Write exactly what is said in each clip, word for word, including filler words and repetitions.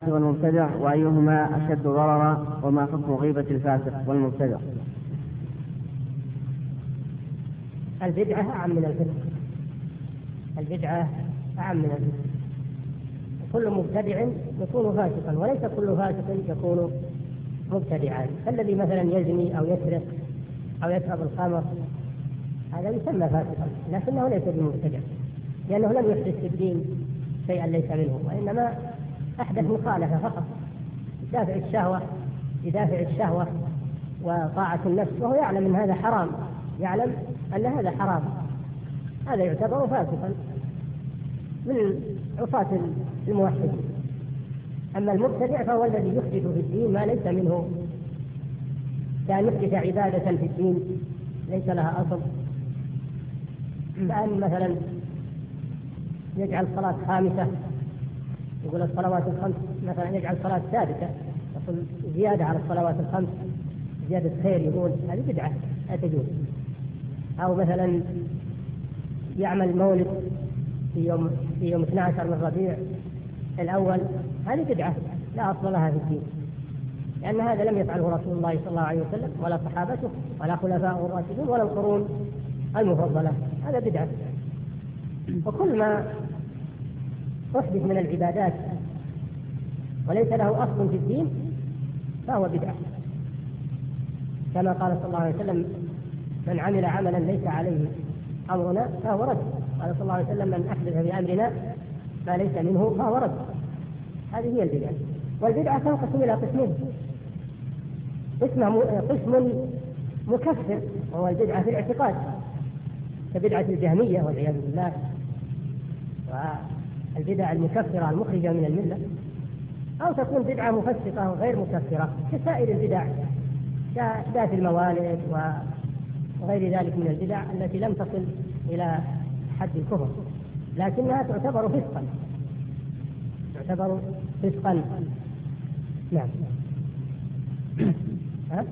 والمبتدع وأيهما أشد ضررا، وما حكم غيبة الفاسق والمبتدع؟ البدعة أعم من الفسق. البدعة أعم من الفسق. كل مبتدع يكون فاسقا، وليس كل فاسق يكون مبتدعا. فالذي مثلا يزني أو يسرق أو يشرب الخمر هذا يسمى فاسقا، لكنه ليس بمبتدع، لأنه لم يحدث في الدين شيئا ليس منه، وإنما أحدث مخالفة فقط يدافع الشهوة يدافع الشهوة وطاعة النفس، وهو يعلم أن هذا حرام، يعلم أن هذا حرام، هذا يعتبر فاسقا من عصاة الموحدين. أما المبتدع فهو الذي يحدث في الدين ما ليس منه، كان يحدث عبادة في الدين ليس لها أصل، كأن مثلا يجعل صلاة خامسة، يقول الصلوات الخمس مثلا يجعل صلاة سادسة، يقول زيادة على الصلوات الخمس، زيادة خير، يقول هذه بدعة لا تجوز. أو مثلا يعمل مولد في يوم في يوم اثني عشر من ربيع الأول، هذه بدعة لا أصل لها في الدين، لأن هذا لم يفعله رسول الله صلى الله عليه وسلم ولا صحابته ولا خلفاء الراشدين ولا القرون المفضلة، هذا بدعة. وكل ما أحدث من العبادات وليس له أصل في الدين فهو بدعة، كما قال صلى الله عليه وسلم: من عمل عملا ليس عليه أمرنا فهو رد. قال صلى الله عليه وسلم: من أحدث في أمرنا ما ليس منه فهو رد. هذه هي البدعة. والبدعة تنقسم إلى قسمين: قسم مكفر وهو البدعة في الاعتقاد كبدعة الجهمية والعياذ بالله، والبدع المكفرة المخرجة من الملة، أو تكون بدعة مفسقة وغير مكفرة كسائر البدع كإحداث الموالد وغير ذلك من البدع التي لم تصل إلى حد الكفر، لكنها تعتبر فسقا تعتبر فسقا نعم. ها؟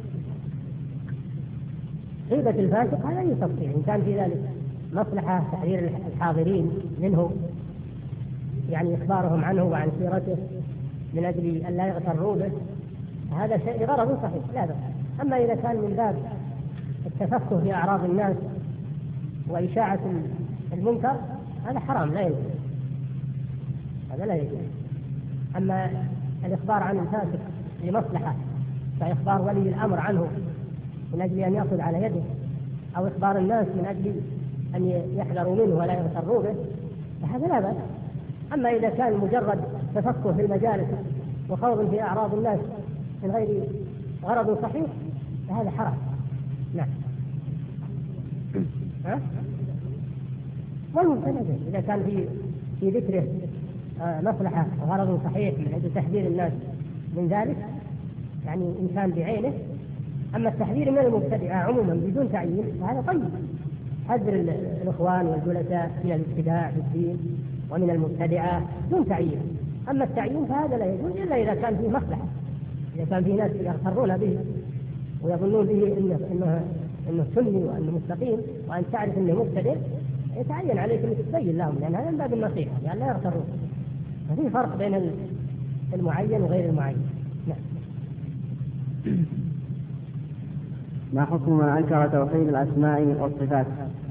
غيبة الفاسق هذا يستطيع إن كان في ذلك مصلحة تحرير الحاضرين منه، يعني إخبارهم عنه وعن سيرته من أجل أن لا يغتروا به، هذا شيء غرض صحيح لا بأس. أما إذا كان من باب التفقه في أعراض الناس وإشاعة المنكر هذا حرام لا يجوز، هذا لا يجوز. أما الإخبار عن الفاسق لمصلحة كإخبار ولي الأمر عنه من أجل أن يأخذ على يده، أو إخبار الناس من أجل أن يحذروا منه ولا يغتروا به، فهذا لا بأس. أما إذا كان مجرد تفقه في المجالس وخوض في أعراض الناس من غير غرض صحيح فهذا حرام. نعم. ها؟ والمبتدع إذا كان في في ذكره مصلحة وغرض صحيح من أجل تحذير الناس من ذلك، يعني إنسان بعينه. أما التحذير من المبتدعة عموما بدون تعيين فهذا طيب، حذر الإخوان والجلساء من الابتداع في الدين ومن المبتدعة دون تعيين. أما التعيين فهذا لا يجوز إلا إذا كان فيه مصلحة، إذا كان فيه ناس يغترون به ويظنون به إنه إنه إنه سني وإنه مستقيم، وأن تعرف إنه مبتدع يتعين عليك أن تبين لهم، لأن هذا من باب النصيحة لأن لا يغترون. ففي فرق بين المعين وغير المعين. نعم. ما حكم من أنكر توحيد الأسماء والصفات؟